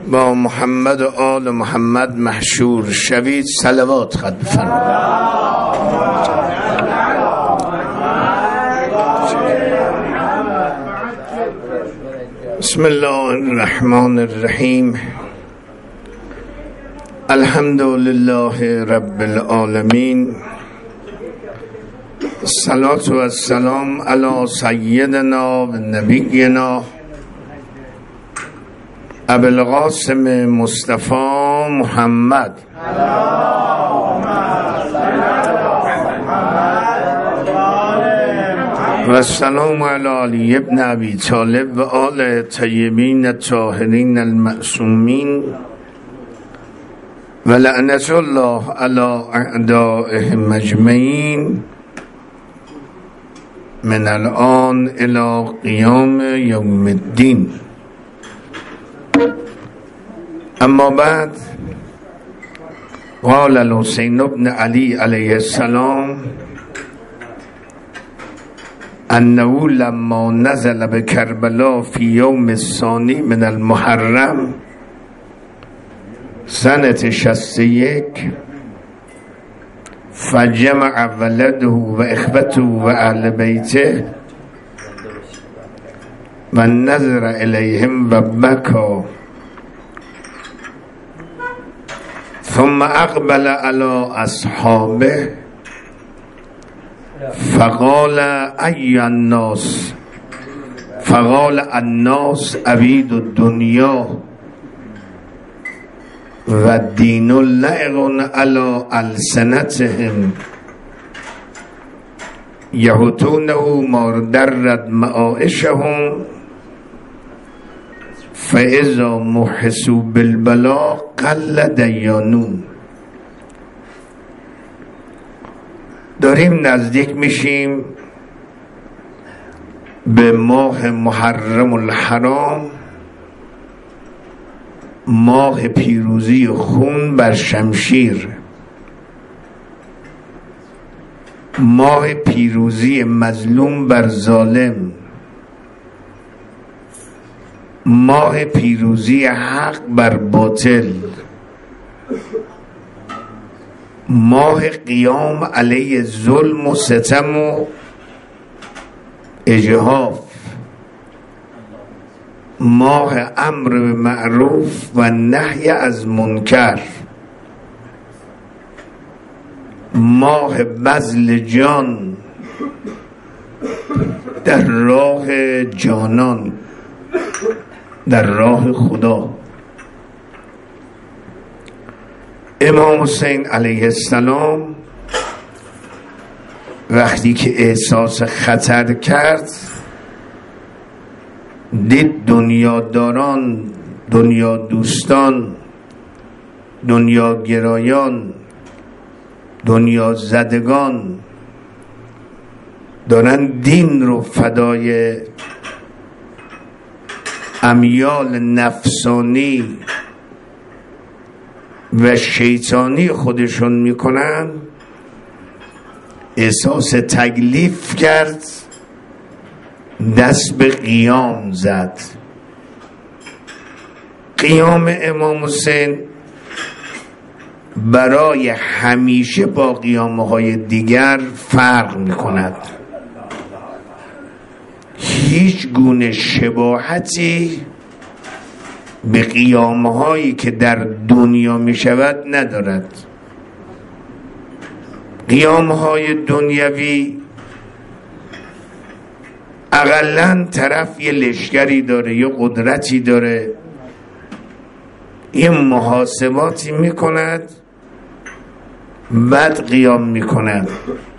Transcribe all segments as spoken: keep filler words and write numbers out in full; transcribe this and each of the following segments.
با محمد و آل محمد محشور شوید. صلوات خط بفرمایید. بسم الله الرحمن الرحیم. الحمد لله رب العالمین. الصلاة و السلام علی سیدنا و نبینا ابو القاسم مصطفی محمد و السلام علی علی ابن ابی طالب و آل طیبین الطاهرین المعصومین و لعنت الله علی اعدائهم اجمعین من الان الی قیام یوم الدین. اما بعد، قال الحسین بن علی علیه السلام انه لما نزل بکربلا فی یوم الثانی من المحرم سنة شصت و یک فجمع ولده و اخوته و اهل بیته و نظر الیهم و بکا ثم اقبل على اصحابه فقال ای الناس فقال الناس عبید الدنیا و دین لعق علی السنتهم یهتونه ما درد معایشهم فاذا محسوا بالبلا قل دیانون. داریم نزدیک میشیم به ماه محرم الحرام، ماه پیروزی خون بر شمشیر، ماه پیروزی مظلوم بر ظالم، ماه پیروزی حق بر باطل، ماه قیام علیه ظلم و ستم و اجحاف، ماه امر به معروف و نهی از منکر، ماه بذل جان در راه جانان، در راه خدا. امام حسین علیه السلام وقتی که احساس خطر کرد، دید دنیاداران، دنیا دوستان، دنیا گرایان، دنیا زدگان دارن دین رو فدای امیال نفسانی و شیطانی خودشون میکنن. احساس تکلیف کرد، دست به قیام زد. قیام امام حسین برای همیشه با قیامهای دیگر فرق میکند. هیچ گونه شباهتی به قیامهایی که در دنیا می شود ندارد. قیامهای دنیوی اقلن طرف یه لشکری داره، یه قدرتی داره، یه محاسباتی می کند، بعد قیام می کند.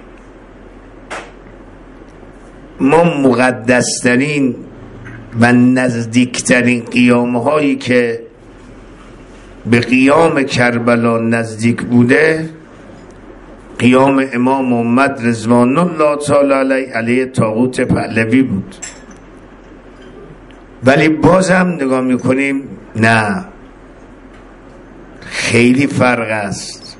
ما مقدسترین و نزدیکترین قیامهایی که به قیام کربلا نزدیک بوده، قیام امام محمد رضوان الله تعالی علیه علیه طاغوت پهلوی بود. ولی بازم نگاه میکنیم نه، خیلی فرق است.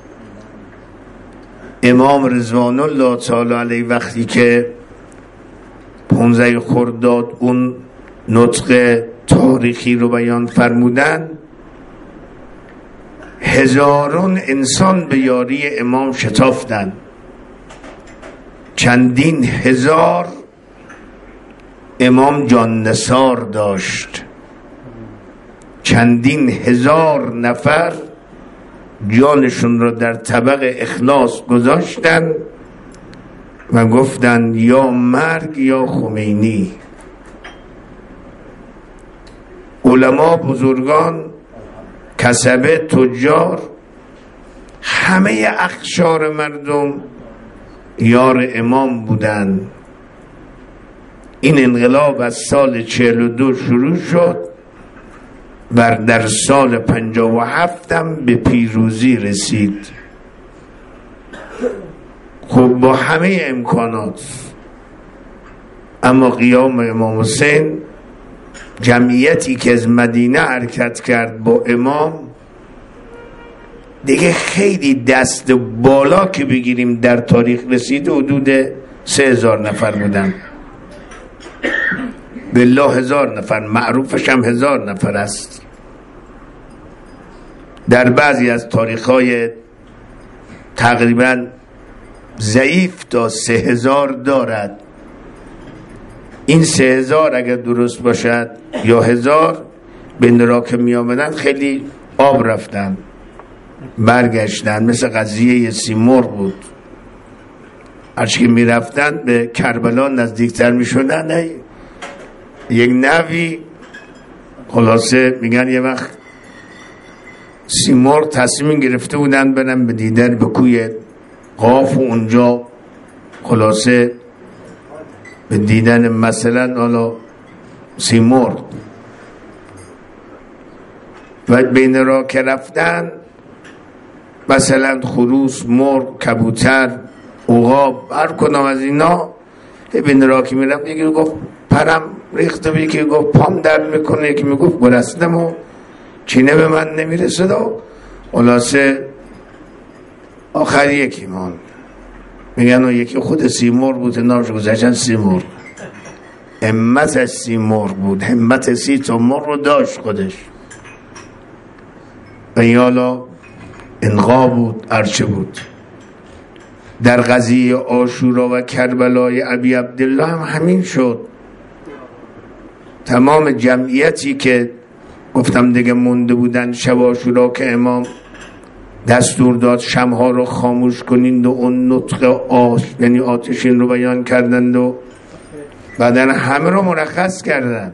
امام رضوان الله تعالی علیه وقتی که پانزده خرداد اون نطق تاریخی رو بیان فرمودن، هزارون انسان به یاری امام شتافتند، چندین هزار امام جان نثار داشت، چندین هزار نفر جانشون را در طبق اخلاص گذاشتن و گفتند یا مرگ یا خمینی. علما، بزرگان، کسبه، تجار، همه اقشار مردم یار امام بودند. این انقلاب از سال چهل و دو شروع شد و در سال پنجاه و هفت هم به پیروزی رسید. خب با همه امکانات، اما قیام امام حسین، جمعیتی که از مدینه حرکت کرد با امام، دیگه خیلی دست بالا که بگیریم در تاریخ رسیده حدود سه هزار نفر بودن. بالله هزار نفر، معروفش هم هزار نفر است. در بعضی از تاریخ‌های تقریبا ضعیف تا سه هزار دارد. این سه هزار اگر درست باشد یا هزار، بین را که می آمدن خیلی آب رفتن برگشتن، مثل قضیه سیمرغ بود. هرچی که می رفتن به کربلا نزدیکتر می شدن. یک نوی خلاصه میگن یه وقت سیمرغ تصمیم گرفته بودن برن به دیدن به کوی قاف و اونجا خلاصه به دیدن مثلا حالا سیمرغ، و بین را که رفتن مثلا خروس، مرغ، کبوتر، عقاب، هر کدام از اینا بین را که میرفت، یکی گفت پرم ریخته، یکی گفت پام درد میکنه، یکی میگفت گرسنم و چینه به من نمیرسد و خلاصه آخر یکی مان میگن و یکی خود سیمرغ بود، نامش گذاشتن سیمرغ. همت از سیمرغ بود، همت سی تا مرغ رو داشت خودش. و یالا انقا بود، ارچه بود. در قضیه عاشورا و کربلای ابی عبدالله هم همین شد. تمام جمعیتی که گفتم دیگه مونده بودن شب عاشورا که امام دستور داد شمها رو خاموش کنید و اون نطق آش یعنی آتشین رو بیان کردند و بعدن همه رو مرخص کردند.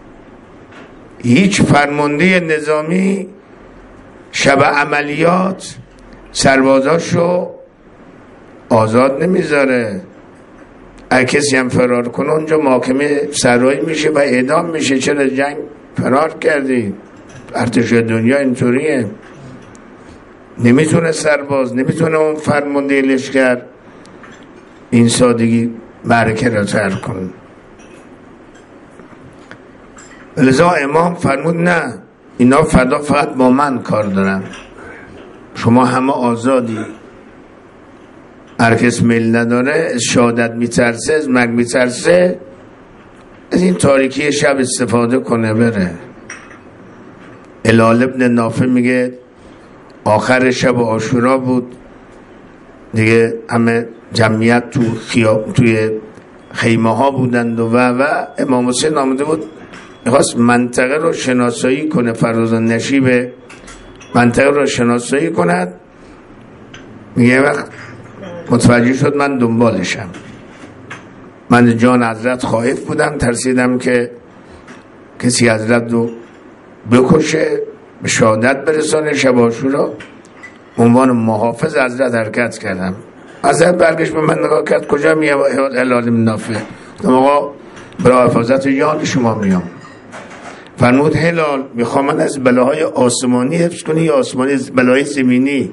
هیچ فرمانده نظامی شب عملیات سربازاشو آزاد نمیذاره. اگه کسی هم فرار کنه اونجا محاکمه سرایی میشه و اعدام میشه. چرا جنگ فرار کردی؟ ارتش دنیا اینطوریه، نمیتونه سرباز، نمیتونه اون فرمانده لشکر این سادگی معرکه را ترک کنه. لذا امام فرمود نه، اینا فردا فقط با من کار دارن، شما همه آزادی. هر کس میل نداره، از شهادت میترسه، از مرگ میترسه، از این تاریکی شب استفاده کنه بره. هلال ابن نافع میگه آخر شب عاشورا بود دیگه، همه جمعیت تو خیاب توی خیمه ها بودند و و امام حسین آمده بود میخواست منطقه رو شناسایی کنه، فراز و نشیب منطقه رو شناسایی کند. میگه وقت متوجه شد من دنبالشم، من جان حضرت خائف بودم، ترسیدم که کسی حضرت رو بکشه، به شهادت برسانه. شب عاشورا عنوان محافظ حضرت حرکت کردم. حضرت برگشت به من نگاه کرد، کجا میه هلال بن نافع؟ گفتم آقا برای حفاظت جان شما میام. فرمود هلال میخوام من از بلاهای آسمانی حفظ کنی یا آسمانی بلاهای زمینی؟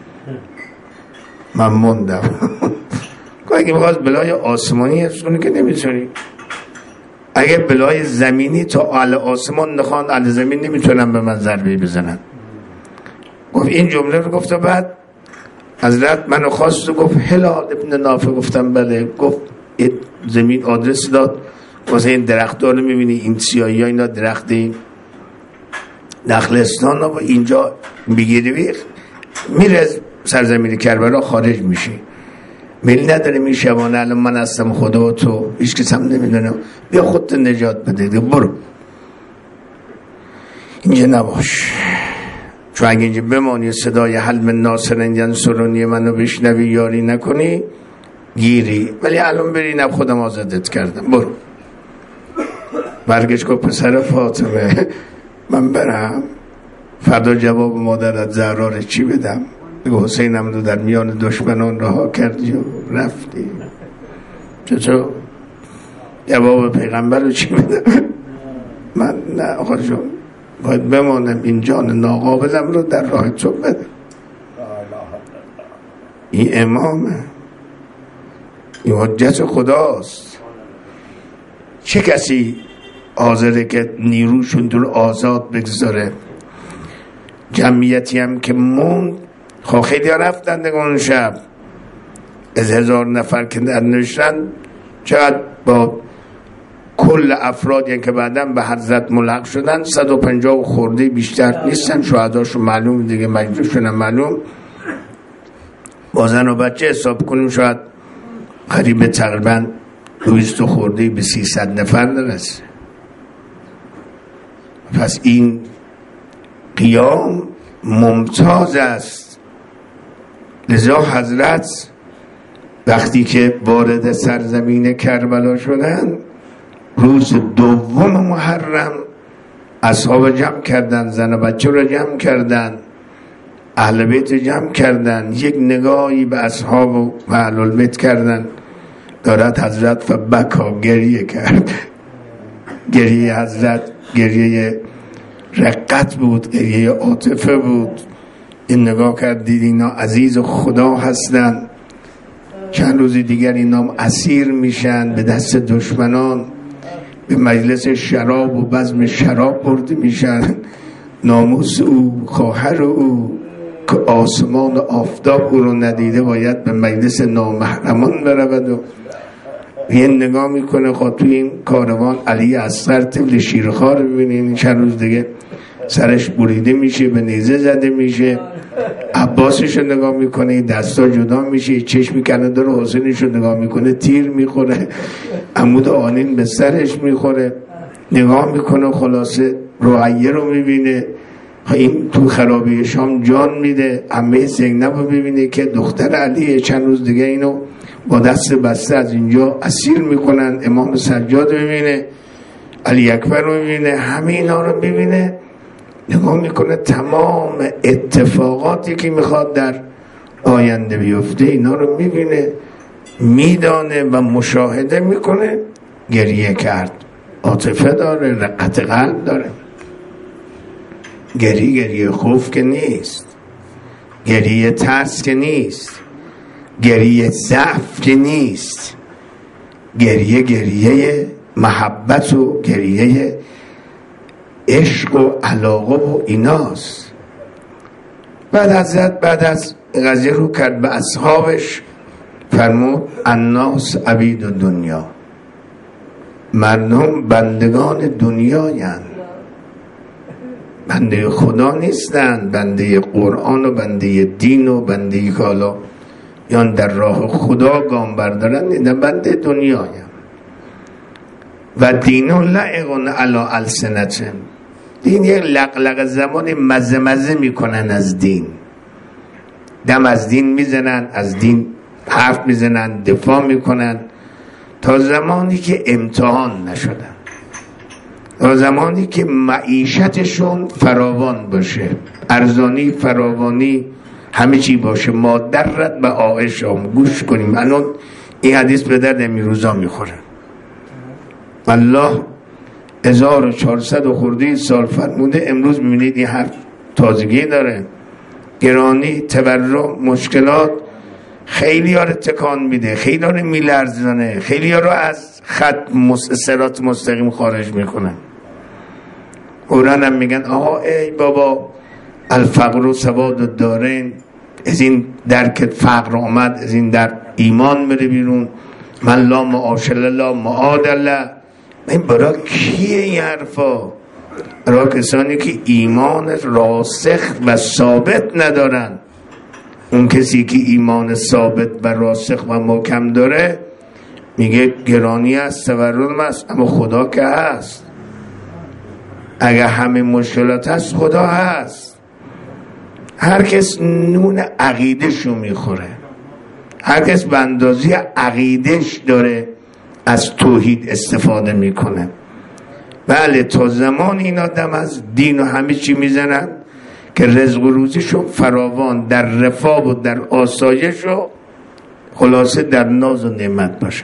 من موندم. اگه میخواد بلای آسمانی حفظ کنی که نمیتونی، اگه بلای زمینی تا اعلی آسمان نخوان اعلی زمین نمیتونن به من ضربه بزنن. گفت این جمله رو گفت. بعد حضرت منو خواست و گفت هلال ابن نافع. گفتم بله. گفت زمین آدرس داد، واسه این درخت ها رو میبینی این سیاهی ها، اینا درخت نخلستان و اینجا میگیری میره سرزمین کربلا خارج میشی، میل نداره میشوانه الان من هستم خدا و تو هیچ کس هم نمیدونم، بیا خودت نجات بده، برو اینجا نباش. چون اگه اینجا بمانی صدای حل من ناصرن ینصرونی منو بشنوی یاری نکنی گیری، ولی الان بری نب خودم آزادت کردم برو. برگشت گفت پسر فاطمه من برم فردا جواب مادرت زهرا رو چی بدم؟ بگو حسینم رو در میان دشمنان رها کردی و رفتی. چطور؟ جواب پیغمبر رو چی بدم؟ من نه آقا جون باید بمانم این جان ناقابلم رو در راه تو بدم. این امامه، این حجت خداست. چه کسی حاضره که نیروشون دور آزاد بگذاره؟ جمعیتی هم که موند خب خیلی ها رفتن دیگه اون شب از هزار نفر که در نشتن چقدر با کل افرادی که بعداً به حضرت ملحق شدن صد و پنجاه خورده بیشتر نیستن. شهداشون معلوم دیگه، مجروحشون معلوم. با زن و بچه حساب کنیم شاید قریب تقریباً دویست خورده به سیصد نفر نرسه. پس این قیام ممتاز است. لذا حضرت وقتی که وارد سرزمین کربلا شدن روز دوم محرم اصحاب جمع کردن، زن و بچه رو جمع کردن، اهل بیت جمع کردن، یک نگاهی به اصحاب و اهل بیت کردن. دارد حضرت فبکا گریه کرد. گریه حضرت گریه رقت بود، گریه عاطفه بود. این نگاه کردید اینا عزیز خدا هستن، چند روز دیگر اینا اسیر میشن، به دست دشمنان به مجلس شراب و بزم شراب برده میشن. ناموس او، خواهر او که آسمان و آفتاب او رو ندیده باید به مجلس نامحرمان برود. و یه نگاه میکنه خود توی این کاروان علی اصغر طفل شیرخوار ببینین چند روز دیگه سرش بریده میشه، به نیزه زده میشه. عباسش رو نگاه میکنه دستا جدا میشه، چشمی کنه داره. حسینش رو نگاه میکنه تیر میخوره، عمود آنین به سرش میخوره. نگاه میکنه خلاصه رعیه رو میبینه، این تو خرابی شام جان میده. عمه زینب رو ببینه که دختر علیه، چند روز دیگه اینو با دست بسته از اینجا اسیر میکنن. امام سجاد ببینه، علی اکبر رو ببینه، همه اینا رو ببینه. نگاه میکنه تمام اتفاقاتی که میخواد در آینده بیفته اینا رو میبینه، میدانه و مشاهده میکنه. گریه کرد. عاطفه داره، رقت قلب داره. گریه گریه خوف که نیست، گریه ترس که نیست، گریه ضعف که نیست، گریه گریه محبت و گریه عشق و علاقه و ایناست. بعد حضرت بعد از قضیه رو کرد به اصحابش، فرمود الناس عبید دنیا، مردم بندگان دنیایند، بنده خدا نیستن. بنده قرآن و بنده دین و بنده که حالا یا در راه خدا گام بردارن، نه بنده دنیایم. و دین لعقون علی السنتهم، دین یک لقلق زمان مزه مزه میکنن از دین، دم از دین میزنن، از دین حرف میزنن، دفاع میکنن تا زمانی که امتحان نشدن، تا زمانی که معیشتشون فراوان باشه، ارزانی فراوانی همه چی باشه. مادرت به عایشام گوش کنیم. الان این حدیث به درد این روزا میخوره. الله هزار و چهارصد خورده سال فرموده، امروز میبینید این حرف تازگی داره. گرانی، تورم، مشکلات خیلی ها رو تکان میده، خیلی ها رو میلرزانه، خیلی ها رو از خط صراط مستقیم خارج میکنن. قرآن هم میگن آها ای بابا الفقر و سواد الدارین، از این درک فقر آمد، از این در ایمان میره بیرون. من لا معاش الله معاد الله. این برای کیه این حرفا؟ برای کسانی که ایمان راسخ و ثابت ندارن. اون کسی که ایمان ثابت و راسخ و محکم داره میگه گرانی است، تورم است، اما خدا که هست. اگر همه مشکلات هست خدا هست. هر کس نون عقیده‌شو میخوره، هر کس به اندازه عقیده‌ش داره از توحید استفاده میکنه. بله تا زمان این آدم از دین و همه چی میزنن که رزق و روزیشو فراوان در رفاه و در آسایش و خلاصه در ناز و نعمت باشه.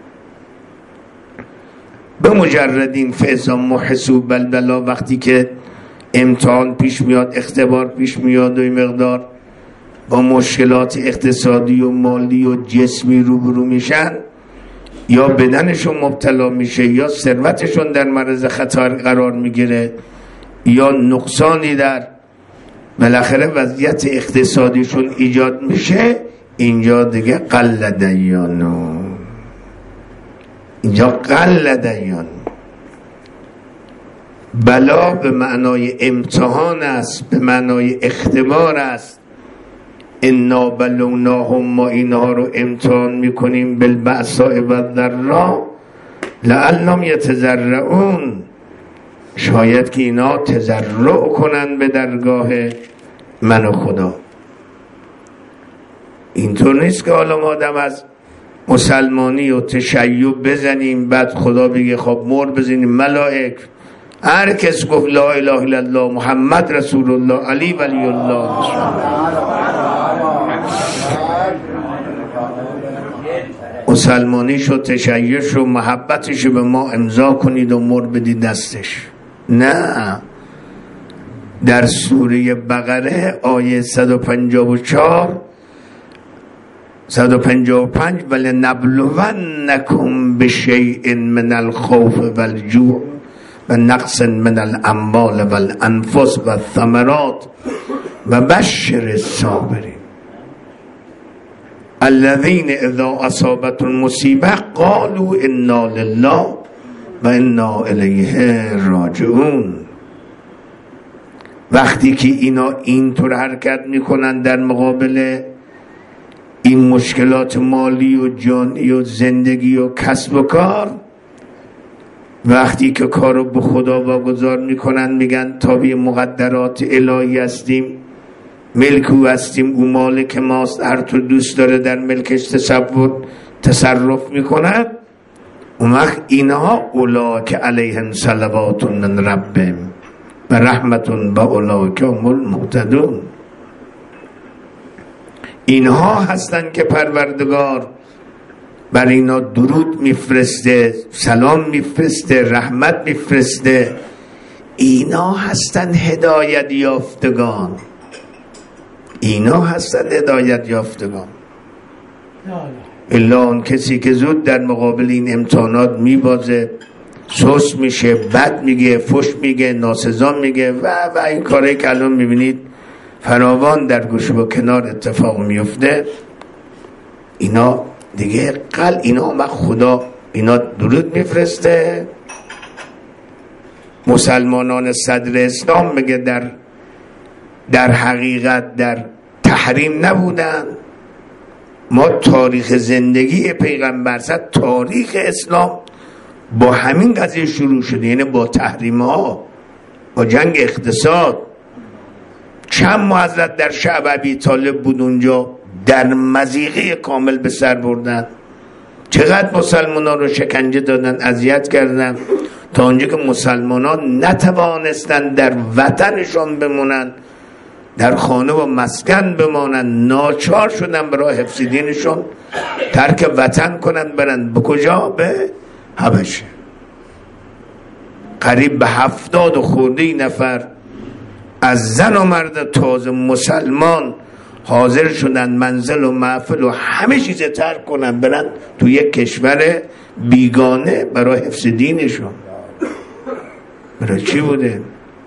به مجرد این فعضا محسوب بلبلا، وقتی که امتحان پیش میاد، اختبار پیش میاد و این مقدار با مشکلات اقتصادی و مالی و جسمی روبرو میشن، یا بدنشون مبتلا میشه، یا ثروتشون در معرض خطر قرار میگیره، یا نقصانی در بالاخره وضعیت اقتصادیشون ایجاد میشه، اینجا دیگه قل دیانو، اینجا قل دیانو. بلا به معنای امتحان است، به معنای اختبار است. انا بلوناهم، ما اینها رو امتحان میکنیم بالبأساء والضراء لعلهم یتضرعون، شاید که اینا تضرع کنن به درگاه من و خدا. اینطور نیست که حالا ما آدم از مسلمانی و تشیع بزنیم بعد خدا بگه خب مر بزنیم ملائک. هر کس گفت لا اله الا الله محمد رسول الله علی ولی الله مسلمانیش و تشیعش و محبتش به ما امضا کنید و مر بدید دستش. نه، در سوره بقره آیه صد و پنجاه و چهار صد و پنجاه و پنج ولنبلونکم بشیء من الخوف والجوع و نقص من الاموال والانفس والثمرات و بشر الصابرین الذین اذا اصابتهم مصیبه قالوا انا لله و انا الیه راجعون. وقتی که اینا اینطور حرکت میکنن در مقابل این مشکلات مالی و جانی و زندگی و کسب و کار، وقتی که کارو به خدا واگذار میکنن، میگن تابع مقدرات الهی هستیم، ملک او هستیم، او مالک ماست، هر تو دوست داره در ملکش تصور تصرف میکنن، اون وقت اینها اولاک علیهم صلوات من ربهم و رحمت و اولاک هم المهتدون. اینها هستن که پروردگار بر اینا درود میفرسته، سلام میفرسته، رحمت میفرسته. اینا هستن هدایت یافتگان، اینا هستن هدایت یافتگان. الا اون کسی که زود در مقابل این امتحانات میبازه، سوس میشه، بد میگه، فش میگه، ناسزا میگه و و این کاری که الان میبینید فراوان در گوشه و کنار اتفاق میفته، اینا دیگه قل اینا و خدا اینا درود میفرسته. مسلمانان صدر اسلام میگه در در حقیقت در تحریم نبودن. ما تاریخ زندگی پیغمبر صد تاریخ اسلام با همین قضیه شروع شده، یعنی با تحریم ها، با جنگ اقتصاد. چند ماه حضرت در شعب ابی طالب بود، اونجا در مضیقه کامل به سر بردن، چقدر مسلمانان رو شکنجه دادن، اذیت کردن، تا اونجا که مسلمانان نتوانستن در وطنشون بمونن، در خانه و مسکن بمانن، ناچار شدن برای حفظ دینشون ترک وطن کنن، برن به کجا؟ به حبشه. قریب به هفتاد و خورده نفر از زن و مرد تازه مسلمان حاضر شدن منزل و محفل و همه چیز ترک کنن، برن تو یک کشور بیگانه برای حفظ دینشون. برای چی بوده؟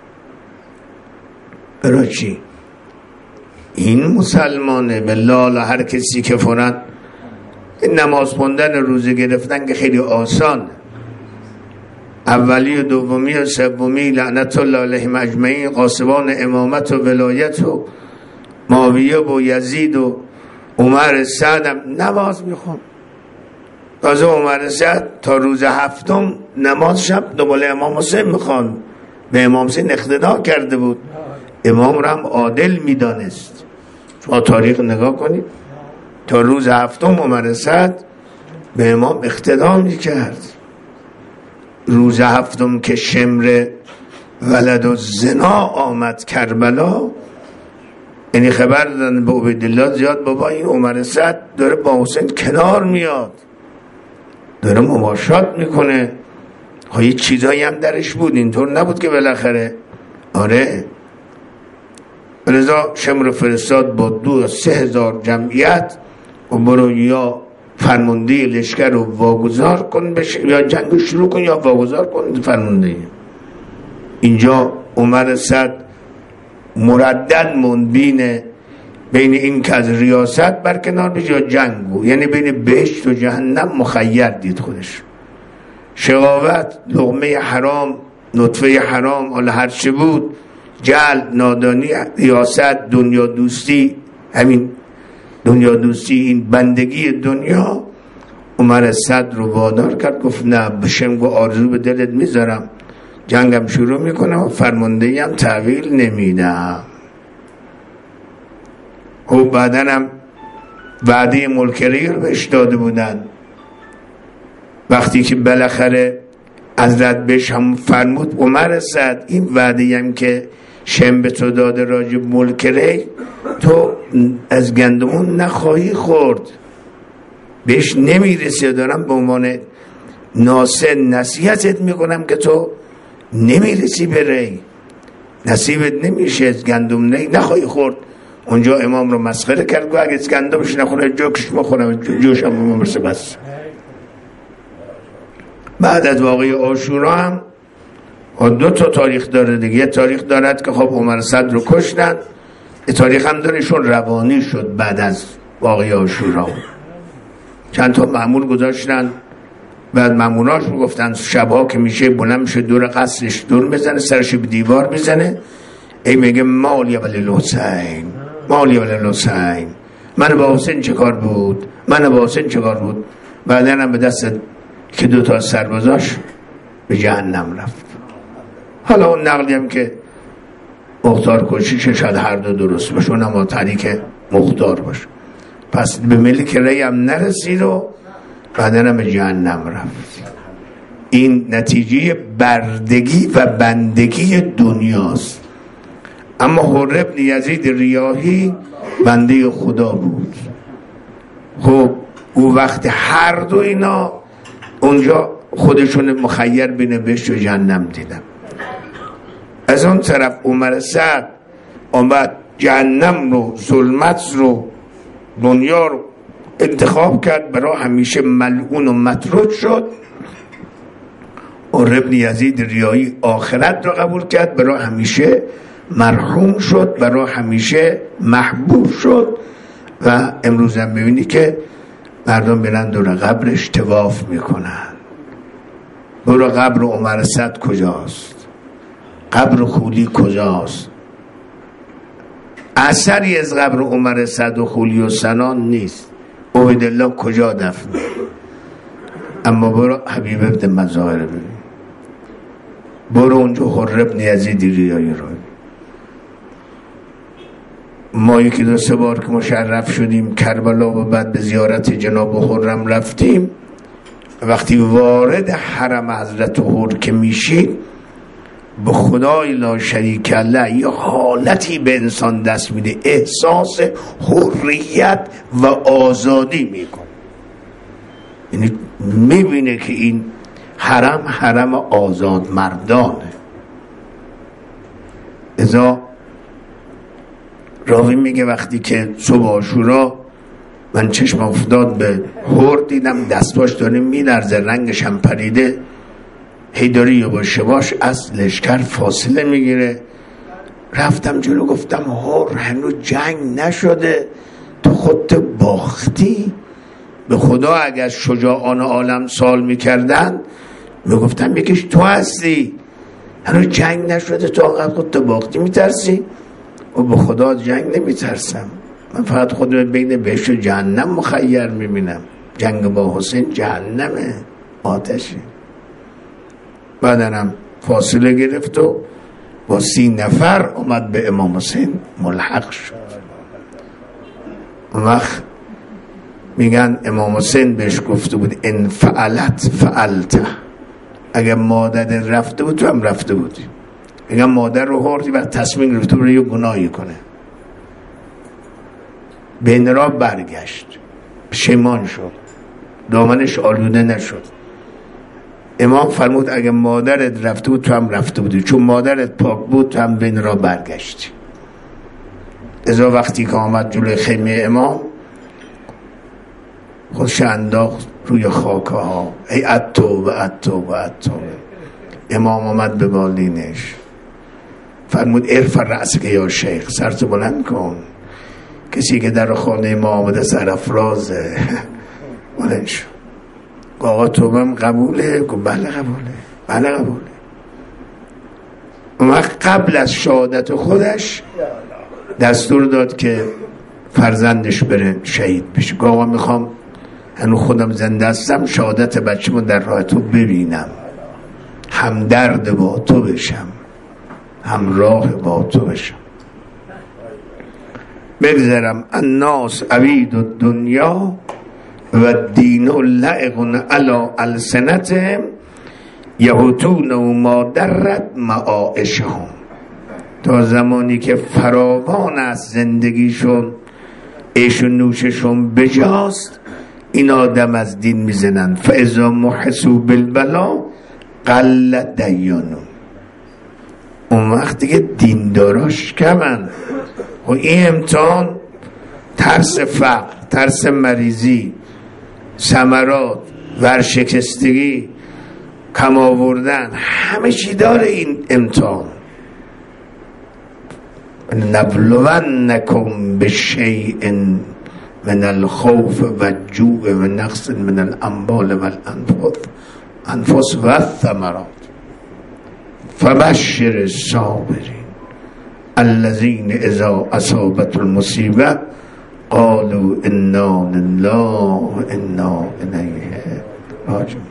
برای چی؟ این مسلمانه بالله. هر کسی که فرن نماز خوندن روزه گرفتن که خیلی آسان، اولی و دومی و سومی لعنت الله علیهم اجمعین، قاسبان امامت و ولایت و معاویه و یزید و عمر سعد هم نماز میخون. تازه عمر سعد تا روز هفتم نماز شب دنبال امام حسین میخوان، به امام حسین اقتدا کرده بود، امام را هم عادل میدانست. شما تاریخ نگاه کنید، تا روز هفتم عمر سعد به امام اقتدا میکرد. روز هفتم که شمر ولد و زنا آمد کربلا، یعنی خبر دادن به عبیدالله زیاد بابا این عمر سعد داره با حسین کنار میاد، داره مماشات میکنه. ها یه چیزایی هم درش بود، اینطور نبود که بالاخره. آره رضا شمر فرستاد با دو سه هزار جمعیت و برو یا فرمانده لشکر رو واگذار کن بشه، یا جنگ شروع کن یا واگذار کن فرمانده. اینجا عمر سعد مردد موند بین بین این که از ریاست برکنار بشه یا جنگو، یعنی بین بهشت و جهنم مخیر دید خودش. شقاوت، لقمه حرام، نطفه حرام، حالا هر چه بود، جهل، نادانی، ریاست، دنیا دوستی، همین دنیا دوستی، این بندگی دنیا عمر سعد رو وادار کرد. گفت نه، بشم و آرزو به دلت میذارم، جنگم شروع میکنم و فرماندهی هم تحویل نمیدم. و بعدن هم وعده ملکری رو بهش داده بودن. وقتی که بالاخره حضرت بهش هم فرمود عمر سعد این وعده هم که شم به تو داده راجب ملکری، تو از گندمون نخواهی خورد، بهش نمیرسی، دارم به عنوان ناصح نصیحتت میکنم که تو نمیرسی به ری، نصیبت نمیشه، از گندم نه نخواهی خورد. اونجا امام رو مسخره کرد، گوه اگه از گندمش نخوره جوکش مخورم، جوش هم ممرسه. بس بعد از واقعی عاشورا هم دو تا تاریخ داره دیگه. یه تاریخ دارد که خب عمر سعد رو کشتن، یه تاریخ هم داره ایشون روانی شد بعد از واقعی عاشورا. چند تا مأمور گذاشتن، بعد مأموراش رو گفتن شبها که میشه بلند میشه دور قصرش دور میزنه، سرش به دیوار میزنه، ای میگه مالی ولی الحسین، مالی ولی الحسین، من با حسین چه کار بود، من با حسین چه کار بود. بعدن هم به دست که دو تا سربازاش به جهنم رفت. حالا اون نقلی هم که مختار کشیش شاید هر دو درست باشه، اون هم تحریک مختار باشه. پس به ملک ری هم نرسید و بعدن هم به جهنم رفت. این نتیجه بردگی و بندگی دنیاست. اما حر بن یزید ریاحی بنده خدا بود. خب او وقت هر دو اینا اونجا خودشون مخیر بین بهشت و جهنم دیدن. از اون طرف عمر سعد آمد جهنم رو، ظلمت رو، دنیا رو انتخاب کرد، برای همیشه ملعون و مطرود شد. حر بن یزید ریاحی آخرت رو قبول کرد، برای همیشه مرحوم شد، برای همیشه محبوب شد. و امروز هم ببینی که مردم برن دور قبرش طواف میکنن. برو قبر عمر سعد کجاست؟ قبر خولی کجاست؟ اثری از قبر عمر سعد و خولی و سنان نیست. عبیدالله کجا دفنه؟ اما برو حبیب ابن مظاهر ببین، برو اونجا حر بن یزید ریاحی رو. ما یکی دو سه بار که مشرف شدیم کربلا و بعد به زیارت جناب خرم رفتیم، وقتی وارد حرم حضرت حر که میشید، به خدای لا شریک له یه حالتی به انسان دست میده، احساس حریت و آزادی میکنه. یعنی میبینه که این حرم حرم آزاد مردانه. ازا راوی میگه وقتی که صبح عاشورا من چشم افتاد به حر، دیدم دستاش داره میلرزه، رنگش هم پریده، هیداری یا باشه باش از لشکر فاصله میگیره. رفتم جلو گفتم حر هنوز جنگ نشده، تو خودت باختی. به خدا اگر شجاعان عالم سال میکردن میگفتم یکیش تو هستی، هنوز جنگ نشده تو آنقدر خودتو باختی میترسی؟ و به خدا جنگ نمیترسم، من فقط خودم بین بهشت و جهنم مخیر میبینم. جنگ با حسین جهنمه، آتشه. بعدنم فاصله گرفت و با سی نفر اومد به امام حسین ملحق شد. اون وقت میگن امام حسین بهش گفته بود ان فعلت فعلت، اگر مادر رفته بود تو هم رفته بودی. میگن مادر رو هردی وقت تصمیم گرفته بود یه گناهی کنه، بین را برگشت، پشیمان شد، دامنش آلوده نشد. امام فرمود اگه مادرت رفته بود تو هم رفته بودی، چون مادرت پاک بود تو هم بین را برگشتی. ازا وقتی که آمد جلوی خیمه امام خودش انداخت روی خاکه ها، ای اتوبه اتوبه اتوبه. امام آمد به بالینش فرمود ارفع رأسک یا شیخ، سرت بلند کن، کسی که در خانه ما آمده سرافرازه. بلند شد. آقا توبم قبوله؟ گفت بله قبوله، بله قبوله. اون وقت قبل از شهادت خودش دستور داد که فرزندش بره شهید بشه. گفت آقا میخوام هنو خودم زنده هستم شهادت بچه‌مو در راه تو ببینم، همدرد با تو بشم، همراه با تو بشم، بگذرم الناس عبید الدنیا و دین لعق علی السنتهم یهوتون و ما درت معایشهم. تا زمانی که فراوان است زندگیشون، عیش و نوششون بجاست، این آدم از دین میزنن. فاذا محسوا بالبلا قل دیانون. اون وقت دیگه دینداراش کمن. و این امتحان، ترس فقر، ترس مریضی، ثمرات، ورشکستگی، کم آوردن، همه چی داره این امتحان. نبلونکم بشیء من الخوف و الجوع و نقص من الاموال و الانفس انفس و الثمرات فبشر الصابرین الذین اذا اصابت المصیبه قالوا انا لله و انا الیه راجعون.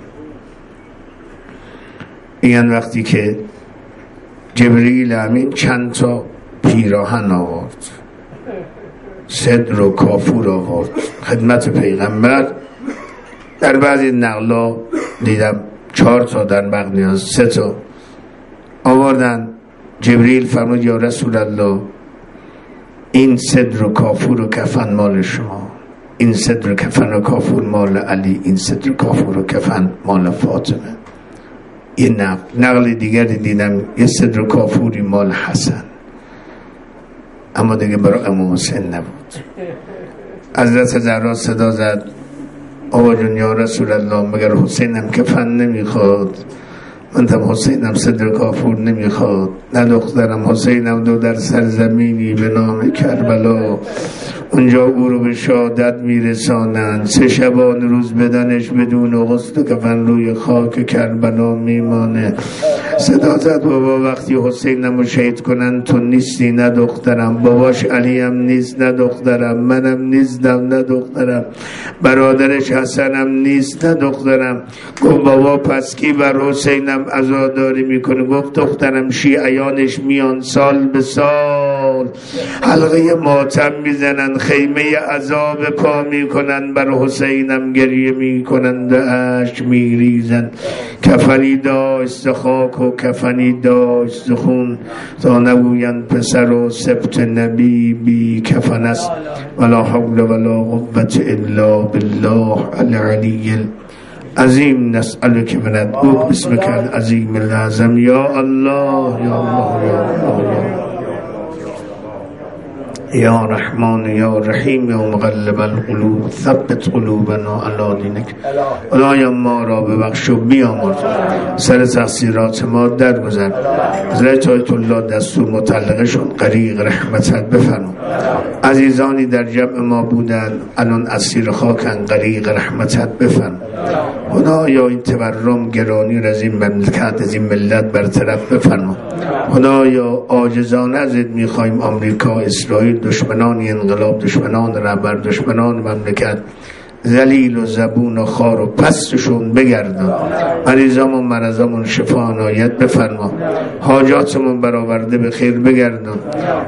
این وقتی که جبرئیل امین چند تا پیراهن آورد، صدر و کافور آورد خدمت پیغمبر. در بعضی نقلا دیدم چهار تا، در مغنی سه تا آوردن. جبرئیل فرمود یا رسول الله این صدر و کافور و کفن مال شما، این صدر و کفن و کافور مال علی، این صدر و کافور و کفن مال فاطمه. یه نقل نقل دیگری دیدم یه صدر و کافوری مال حسن، اما دیگه برای امام حسین نبود. حضرت زهرا صدا زد آقا جون یا رسول الله مگر حسینم کفن نمیخواد؟ من تم حسینم صدر کافور نمیخواد؟ نه دخترم، حسینم دو در سرزمینی به نام کربلا، اونجا او رو به شهادت میرسانند، سه شبان روز بدنش بدون غسل و کفن روی خاک کربلا میمانه. صدا زد بابا وقتی حسینم رو شهید کنن تو نیستی نه دخترم، باباش علی هم نیست نه دخترم، منم نیستم نه دخترم، برادرش حسنم نیست نه دخترم. گفت بابا پس کی بر حسینم عزاداری میکنه؟ گفت دخترم شیعیانش میان سال به سال حلقه ماتم میزنن، خیمه عذاب پا میکنن، بر حسینم گریه میکنن، اشک میریزن. کفنی داشت خاک و کفنی داشت خون، تا نگویند پسر و سبت نبی بی کفن است. ولا حول ولا قوة الا بالله العلی عظیم. نسألك من ادعوك باسمك العظیم العظم یا الله یا الله یا الله یا رحمان یا رحیم یا مقلب القلوب ثبت قلوبنا علی دینک. خدایا ما را ببخش و بیامرز، سر تقصیرات ما درگذر. حضرت آیت الله دستور مطلقه شد، غریق رحمتت بفرما. عزیزانی در جمع ما بودن الان اسیر خاکن، غریق رحمتت بفرما. خدایا این تورم گرانی را از این مملکت از این ملت برطرف بفرما. خدایا عاجزانه ازت میخوایم آمریکا، اسرائیل، دشمنان انقلاب، دشمنان رهبر، دشمنان مملکت ذلیل و زبون و خار و پستشون بگردن. مریضامون مرضامون شفا عنایت بفرما. حاجاتمون برآورده به خیر بگردن.